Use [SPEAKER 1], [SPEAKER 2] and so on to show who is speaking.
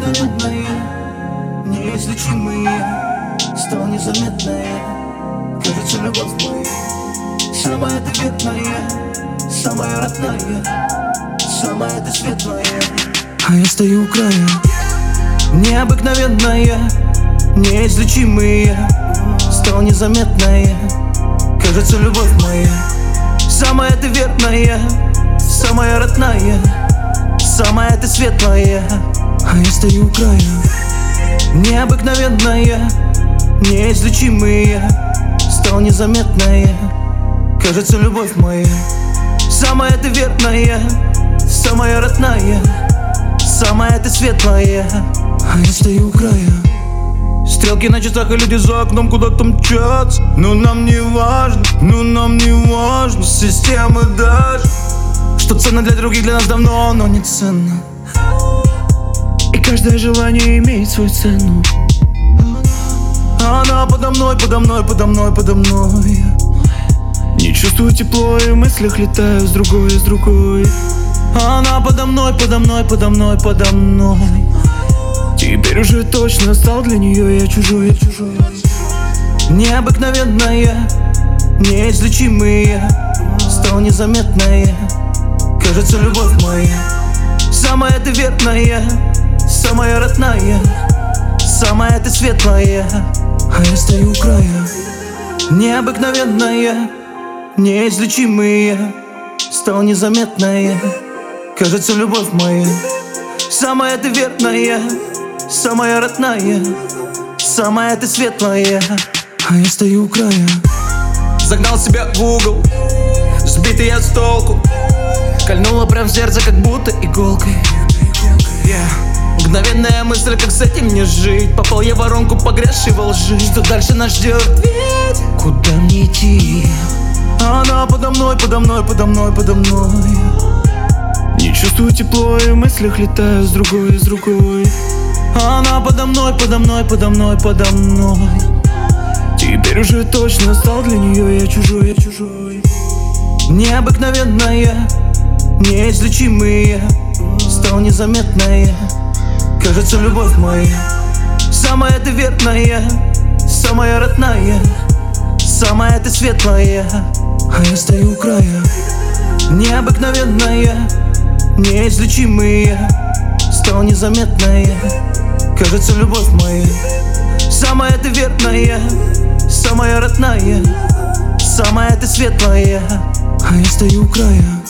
[SPEAKER 1] Необыкновенное, неизлечимое, стало незаметное. Кажется, любовь моя самая ты верная, самая родная, самая ты светлая. А я стою у края. Необыкновенное, неизлечимое, стало незаметное. Кажется, любовь моя самая ты верная, самая родная, самая ты светлая. А я стою у края. Необыкновенное, неизлечимое, стало незаметное. Кажется, любовь моя самая ты верная, самая родная, самая ты светлая. А я стою у края. Стрелки на часах и люди за окном куда-то мчатся. Но нам не важно, системы даже. Что ценно для других, для нас давно, но не ценно. И каждое желание имеет свою цену. Она подо мной, подо мной, подо мной, подо мной. Не чувствую тепло и в мыслях летаю с другой. Она подо мной, подо мной, подо мной, подо мной. Теперь уже точно стал для нее я чужой. Необыкновенное, неизлечимое, стало незаметное. Кажется, любовь моя самая ты верная, самая родная, самая ты светлая. А я стою у края. Необыкновенное, неизлечимое, стало незаметное. Кажется, любовь моя самая ты верная, самая родная, самая ты светлая. А я стою у края. Загнал себя в угол, сбитый я с толку. Кольнула прям в сердце, как будто иголкой. Мгновенная мысль, как с этим не жить. Попал я в воронку, погрязший во лжи. Что дальше нас ждет? Ведь куда мне идти? Она подо мной, подо мной, подо мной, подо мной. Не чувствую тепло и в мыслях летаю с другой. Она подо мной, подо мной, подо мной, подо мной. Теперь уже точно стал для нее я чужой. Необыкновенное, неизлечимое, стало незаметное. Кажется, любовь моя самая ты верная, самая родная, самая ты светлая. А я стою у края. Необыкновенное, неизлечимое, стало незаметное. Кажется, любовь моя самая ты верная, самая родная, самая ты светлая. А я стою у края.